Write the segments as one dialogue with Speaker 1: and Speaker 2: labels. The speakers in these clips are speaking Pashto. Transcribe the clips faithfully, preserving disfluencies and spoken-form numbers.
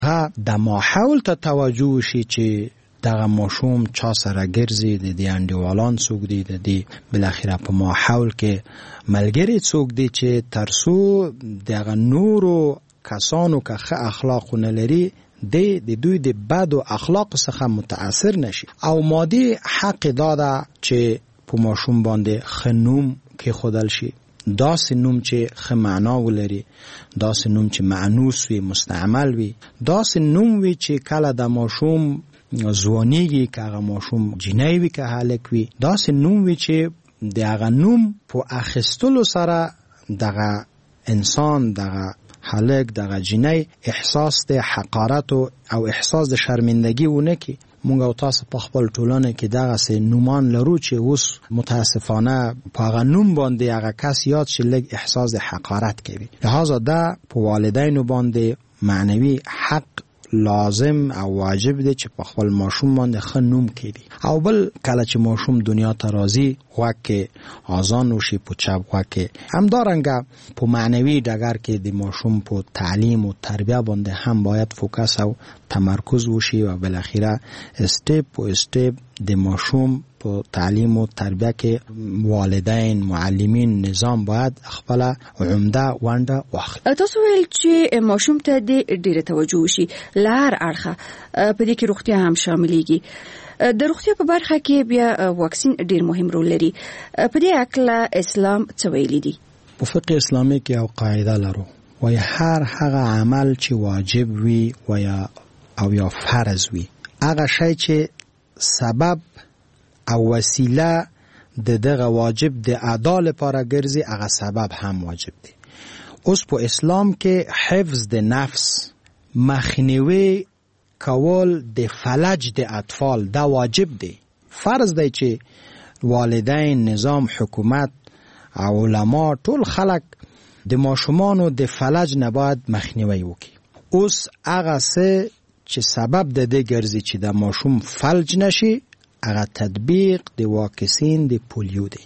Speaker 1: ها د ماحول ته توجه شي چې دغه ماشوم چا سره ګرځي، د دې انډیوالان څوک دي، د دې بالاخره په ماحول کې ملګری څوک دي چې ترڅو دغه نورو کسانو که ښه اخلاق نه لري د د دوی د بد او اخلاق څخه متاثر نشي. او مادي حق داده چې په ماشوم باندې ښه نوم کې خودل شي، داسې نوم چې ښه معنا ولري، داسې نوم چې معنوس وي، مستعمل وي، داسې نوم وي چې کله د ماشوم ځوانیږي، که هغه ماشوم جنۍ وي که هلک وي، داسې نوم وي چې د هغه نوم په اخیستلو سره دغه انسان، دغه هلک، دغه جنۍ احساس د حقارت او احساس د شرمندگی ونه کی. مونږ او تاسو په خپل ټولنه کې دغه سه نومان لرو چې اوس متاسفانه په هغه نوم باندې هغه کس یاد شي لږ احساس د حقارت کوي. لہذا دا په والدینو باندې معنوي حق لازم او واجب دی چې په خپل ماشوم باندې ښه نوم کړي. او بل کله چې ماشوم دنیا ته راځي غوږ کې اذان وشي، په چپ غوږ کې همدارنګه په معنوي ډګر کې د ماشوم په تعلیم او تربیه باندې هم باید فوکس او تمرکز وشي و بالاخره استپ په استپ د ماشوم په تعلیم او تربیه کې والدین، معلمین، نظام باید خپل عمده ونده واخلي.
Speaker 2: تاسو ویل چې ماشوم ته د ډیره توجه وشي، لار اړخه په دې کې روغتیا هم شاملېږي. د روغتیا په برخه کې بیا واکسین ډیر مهم رول لري. په دې اړه اسلام څه ویلي دي؟
Speaker 1: په فقه اسلامي کې یو قاعده لرو، وای هر هغه عمل چې واجب وي و یا او یا فرض وي، هغه شی چې سبب او وسیله د دغه واجب د ادا لپاره ګرځي، هغه سبب هم واجب دی. اوس په اسلام کې حفظ د نفس، مخنیوي کول د فلج د اطفال دا واجب دی. فرض دی چې والدین، نظام، حکومت او علما ټول خلک د ماشومانو د فلج نه باید مخنیوي وکړي. اوس هغه څه چې سبب د دې ګرځي چې د ماشوم فلج نشي، هغه تطبیق د واکسین د پولیو دی.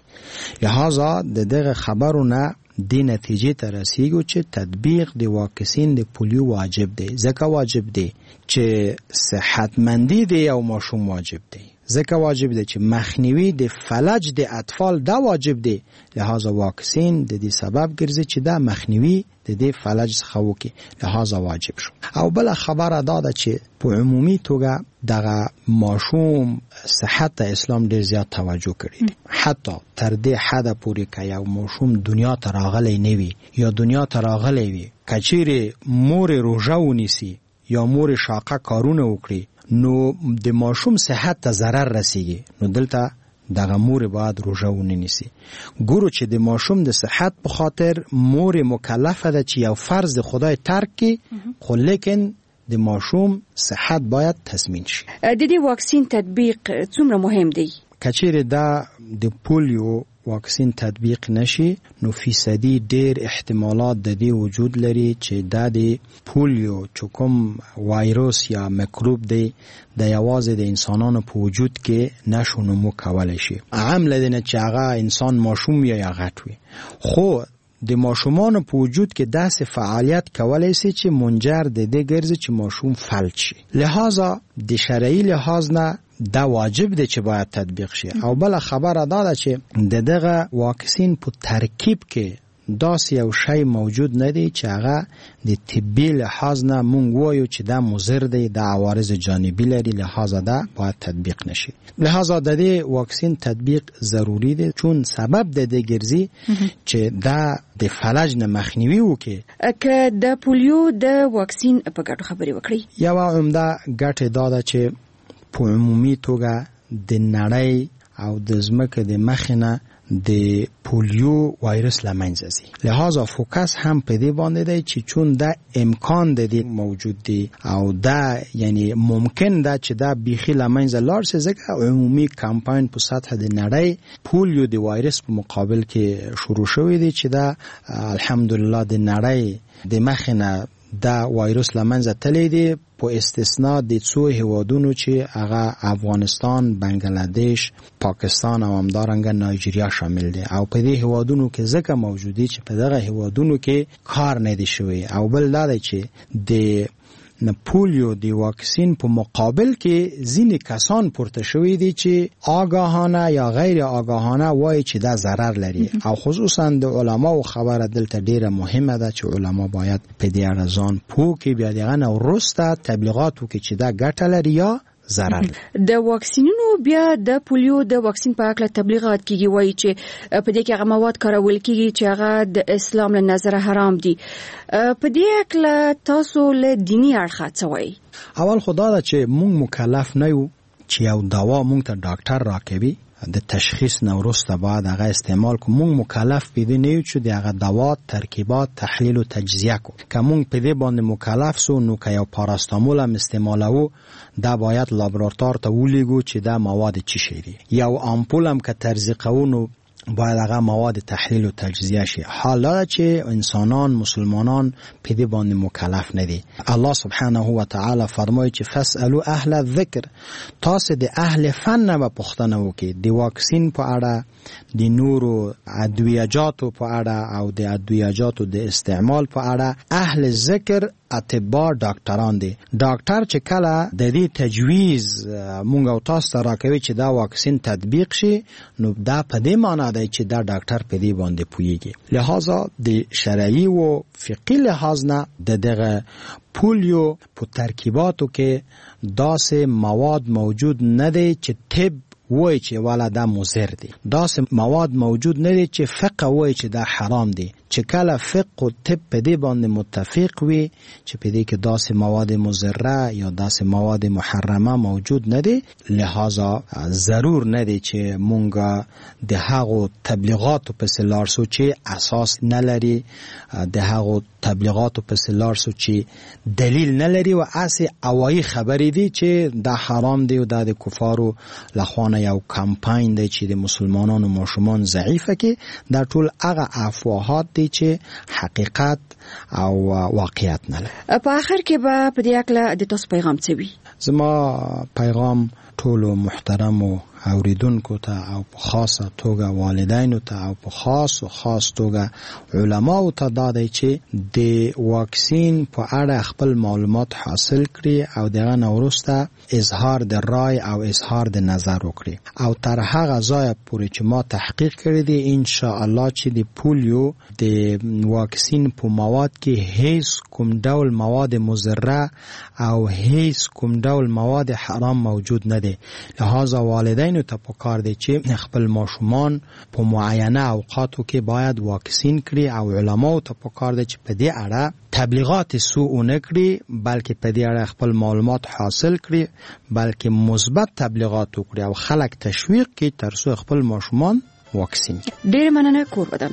Speaker 1: لہذا د دغه خبرونه دی نتیجه ته رسیږي چې تطبیق د واکسین د پولیو واجب دی. ځکه واجب دی چې صحتمندی دی او ماشوم واجب دی. ځکه واجب دی چې مخنیوي د فلج د اطفال دا واجب دی. لہذا واکسین د دې سبب ګرځي چې دا مخنیوي د دې فلج څخه وکړي، لہذا واجب شو. او بل خبره دا ده چې په عمومي توګه دغه ماشوم صحت ته اسلام ډیر زیات توجه کړی. حتی تر دې حد پورې که یو ماشوم دنیا ته راغلی نه وي یا دنیا ته راغلی وي، کچېرې مور روژه ونیسي یا مور شاقه کارونه وکړي، نو د ماشوم صحت ته ضرر رسیږي. نو دلته دغه مور باید روژه ونیسي. ګورو چې د ماشوم د صحت په خاطر مور مکلفه ده چې یو فرض د خدای ترک کړي، خو لیکن د ماشوم صحت باید تضمین شي.
Speaker 2: د دې واکسین تطبیق څومره مهم دی؟
Speaker 1: کچېرې دا د پولیو واکسین تطبیق نشي، نو فیصدی ډیر احتمالات د دې وجود لري چې دا د پولیو چې کوم وایروس یا میکروب دی د یوازې د انسانانو په وجود کې نشو نمو کولی شي. عام لدینه چې هغه انسان ماشوم یا غټ وي، خو د ماشومانو په وجود کې داسې فعالیت کولی شي چې منجر د دې ګرځي چې ماشوم فلج شي. لہذا د شرعي لحاظ نه دا واجب دی چې باید تطبیق شي. او بل خبره دا ده چې د دغه واکسین په ترکیب کې داسې یو شی موجود نه دی چې هغه د طبي لحاظ نه مونږ وایو چې دا مضر دی، دا عوارض جانبي لري، لہذا دا باید تطبیق نشي. لہذا د دې واکسین تطبیق ضروری دی، چون سبب د دې ګرځي چې دا د فلج نه مخنیوي وکړي.
Speaker 2: که د پولیو د واکسین په ګټو خبرې وکړي،
Speaker 1: یو عمده ګټه دا ده چې په عمومي توګه د نړۍ او د ځمکې د مخ نه د پولیو وایرس لمنځه ځي. لہذا فوکس هم په دې باندې دی چې چون دا امکان د دې موجود دی او دا یعنی ممکن ده چې دا بیخي لمنځه لاړ شي، ځکه عمومي کمپاین په سطح د نړۍ پولیو د وایرس په مقابل کې شروع شوی دی چې دا الحمدلله د نړۍ د مخ نه دا وایرس لمنځه تللی دی، په استثناء د څو هیوادونو چې هغه افغانستان، بنگلاديش، پاکستان او همدارنګه نایجیریا شامل دي. او په دې هیوادونو کې ځکه موجودي چې په دغه هیوادونو کې کار نه دی شوی. او بل دا دی چې د نه پولیو د واکسین په مقابل کې ځینې کسان پورته شوي دي چې آگاهانه یا غیر آگاهانه وایي چې دا ضرر لري او خصوصا د علماو خبره دلته ډیره مهمه ده چې علما باید په دې اړه ځان پوه کړي، بیا دغه نه وروسته تبلیغات وکړي چې دا ګټه لري یا ضرر.
Speaker 2: د واکسینونو بیا د پولیو د واکسین په اړه تبلیغات کیږي، وایي چې په دې کې هغه مواد کارول کیږي چې هغه د اسلام له نظره حرام دي. په دې اړه تاسو له دینی اړخه څه وایي؟
Speaker 1: اول خدا دا چې مونږ مکلف نه یو چې یو دوا مونږ ته ډاکټر راکوي د تشخیص نه وروسته بعد هغه استعمال کو. مونږ مکلف پیدا نه یو چې دغه دوا ترکیبات تحلیل او تجزیه کو. که مونږ په دې باندې مکلف سو نو که یو پاراستامول هم استعمالو دا باید لابراتوار ته ولیږو چې دا مواد چی شي دي. یو آمپول هم که تزریقو نو باید هغه مواد تحلیل و تجزیه شي. حالا چې انسانان مسلمانان په دې باندې مکلف نه دي. الله سبحانه و تعالی فرمایي چې فاسالو اهل الذکر، تاسو د اهل فن نه پوښتنه وکړئ د واکسین په اړه، د نورو ادویجاتو په اړه او د ادویجاتو د استعمال په اړه. اهل ذکر اطباء ډاکټران دي. ډاکټر چې کله د دې تجویز مونږ او تاسو ته راکوي چې دا واکسین تطبیق شي نو دا په دې معنی دی چې دا ډاکټر په دې باندې پوهیږي. لہذا د شرعي او فقهي لحاظ نه د دغه پولیو په ترکیباتو کې داسې مواد موجود نه دی چې طب وای چې والا دا مضر دي. داسې مواد موجود نه دي چې فقه وای چې دا حرام دي. چې کله فقه او طب په دې باندې متفق وي چې په دې کې داسې مواد مضره یا داسې مواد محرمه موجود نه دي، لہذا ضرور نه دي چې مونږه د هغو تبلیغاتو په سلارسو چې اساس نه لري، د هغو تبلیغاتو په سلارسو چې دلیل نه لري او اسی اوایي خبرې دي چې دا حرام دی او دا د کفارو لخوا یو کمپاین دی چې د مسلمانانو ماشومان ضعیفه کې. دا ټول هغه افواهات دي چې حقیقت او واقعیت نه لري.
Speaker 2: په آخر کې به په دې اړه د تاسو پیغام څه وي؟
Speaker 1: زما پیغام ټولو محترمو اوریدونکو ته او په خاصه توګه والدینو ته او په خاص او خاص توګه علماو ته دا دی چې د واکسین په اړه خپل معلومات حاصل کړي او دغه نه وروسته اظهار د رای او اظهار د نظر وکړي او تر هغه ځای پورې چې ما تحقیق کړی دی ان شاء الله چې د پولیو د واکسین په مواد کې هیڅ کوم ډول مواد مضره او هیڅ کوم ډول مواد حرام موجود نه دی. لہذا والدین ته پکار دی چې خپل ماشومان په معینه اوقاتو کې باید واکسین کړي او علماو ته پکار دی چې په دې اړه تبلیغات سوء نه کړي بلکې په دې اړه خپل معلومات حاصل کړي بلکې مثبت تبلیغات وکړي او خلک تشویق کړي تر څو خپل ماشومان واکسین کړي.
Speaker 2: ډېر مننه کور ودان.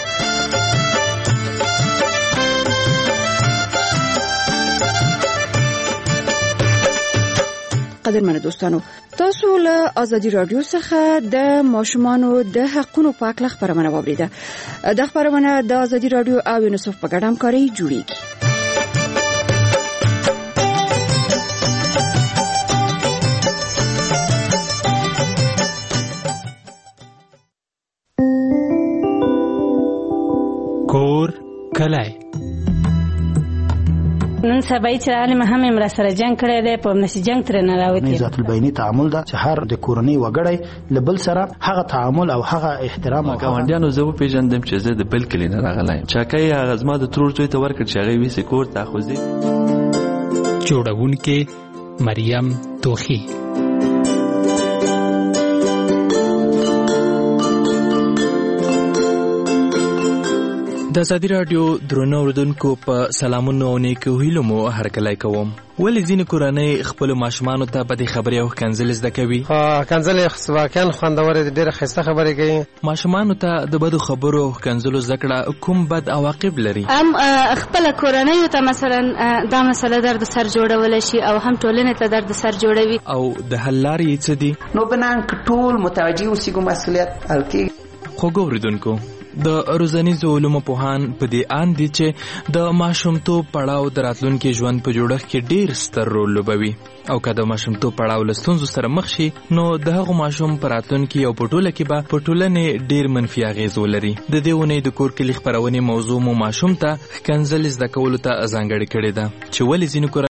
Speaker 2: قدرمنو دوستانو، تاسو له ازادي رادیو څخه د ماشومانو د حقونو په اړه خبرونه واوریده. د خبرونه د ازادي رادیو او یونیسف په ګډه همکاري جوړیږي.
Speaker 3: کور کلای
Speaker 4: نن سبا چې عالم هم امر سره جنگ کړی دی په نشي جنگ تر نه راوتی.
Speaker 5: ذات البینی تعامل دا چې هر د کورنۍ وګړی لبل سره هغه تعامل او هغه احترام او
Speaker 6: ګاونډیانو زه په پیژندم چې زه د بل کلی نه راغلایم. چاکای هغه زما د ترور ته ورکړ چې هغه ویسه کور ته خوځي.
Speaker 3: جوړونکې مریم توخی. د ازادي رادیو درنو اوریدونکو په سلامونو او نیکو هیلو مو هرکلی کوم. ولې ځینې کورنۍ خپلو ماشومانو ته په دې خبرې او ښکنځلې زده کوي؟
Speaker 7: ښکنځلې واقعا خوندورې دي، ډېره ښایسته خبرې کوي.
Speaker 3: ماشومانو ته د بدو خبرو او ښکنځلو زده کړه کوم بد عواقب لري؟
Speaker 4: هم خپله کورنیو ته مثلا دا مسله درد سر جوړولی شي او هم ټولنې ته درد سر جوړوي.
Speaker 3: او د حل لارې یې څه دي؟
Speaker 8: نو بنان که ټول متوجه اوسېږو مسؤلیت حل کېږي.
Speaker 3: خوږو اوریدونکو، د روزنیزو علومو پوهان په دې اند دي چې د ماشومتوب پړاو د راتلونکي ژوند په جوړښت کې ډیر ستر رول لوبوي او که د ماشومتوب پړاو له ستونزو سره مخ شي نو د هغو ماشوم په راتلونکي او په ټوله کې به په ټولنې ډیر منفي اغېز ولري. د دې اونۍ د کور کلي خپرونې موضوع مو ماشوم ته ښکنځلې زده کولو ته ځانګړې کړې ده چې ولې ځینې